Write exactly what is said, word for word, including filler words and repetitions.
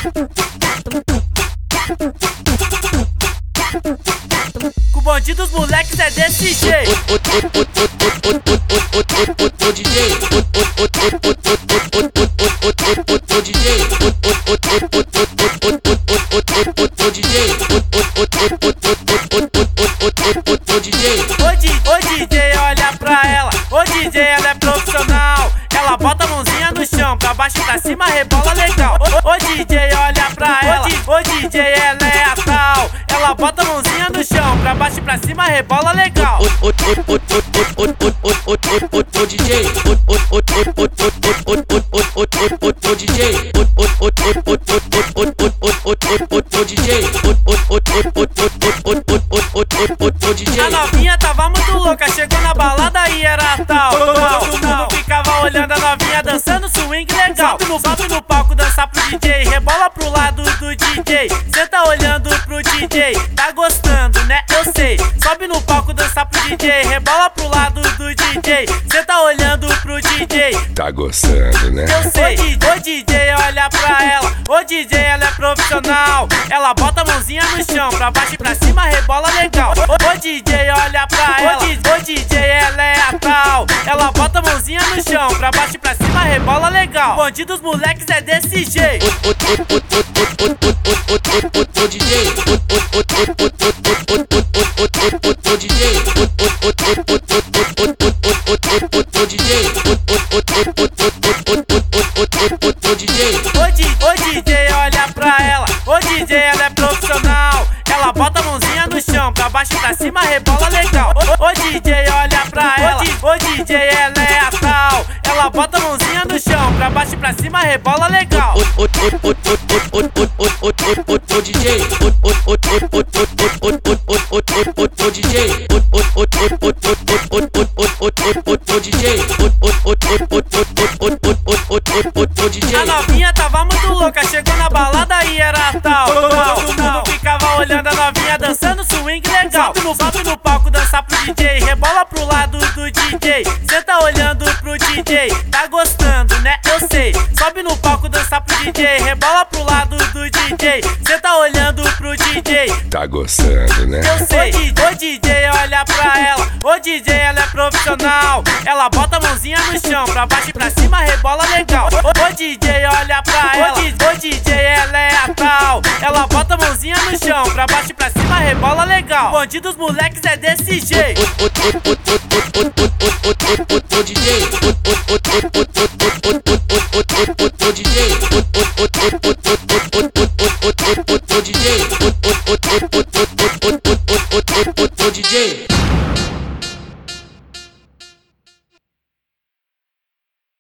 Com o bonde dos moleques é desse jeito. Ô D J, ô D J, ô D J, Ô D J, olha pra ela. Ô D J, ela é profissional. Ela bota a mãozinha no chão, pra baixo e pra cima, rebola legal. Ô D J, olha pra ela. Ô D J, ela é a tal. Ela bota a mãozinha no chão, pra baixo e pra cima, rebola legal. Ô D J, ô D J, A novinha tava muito louca, chegou na balada e era tal. Todo mundo ficava olhando a novinha dançando swing legal. Sobe no, sobe no palco, dança pro D J, rebola pro lado do D J. Cê tá olhando pro D J, tá gostando, né? Eu sei. Sobe no palco, dança pro D J, rebola pro lado do D J. Cê tá olhando pro D J, tá gostando, né? eu sei. Ô D J, olha pra ela. Ô D J, ela é profissional. Ela bota a mãozinha no chão, pra baixo e pra cima, rebola legal. Ô D J, olha pra ela. Ô D J, ela é a tal. Ela bota a mãozinha no chão, pra baixo e pra cima, rebola legal. O bonde dos moleques é desse jeito. Ô D J, ô D J, ô D J, Ô D J, olha pra ela. Ô D J, ela é profissional. Ela bota a mãozinha no chão, pra baixo e pra cima, rebola legal. Ô D J, olha pra ela. Ô D J, ela é a tal. Ela bota a mãozinha no chão, pra baixo e pra cima, rebola legal. Ô D J, ô D J, A novinha tava muito louca, chegou na balada e era tal. Todo mundo ficava olhando a novinha dançando swing legal. Sobe no, sobe no palco, dança pro D J, rebola pro lado do D J. Cê tá olhando pro D J, tá gostando, né? Eu sei. Sobe no palco, dança pro D J, rebola pro lado do D J. Cê tá olhando pro D J, tá gostando, né? eu sei. Ô D J, olha pra ela. Ô D J, ela é profissional. Ela bota a mãozinha no chão, pra baixo e pra cima, rebola legal. Ô D J, olha pra ela. Ô D J, ela é a tal. Ela bota a mãozinha no chão, pra baixo e pra cima, rebola legal. O bonde dos moleques é desse jeito. Ô D J, ô D J, ô D J, ô D J.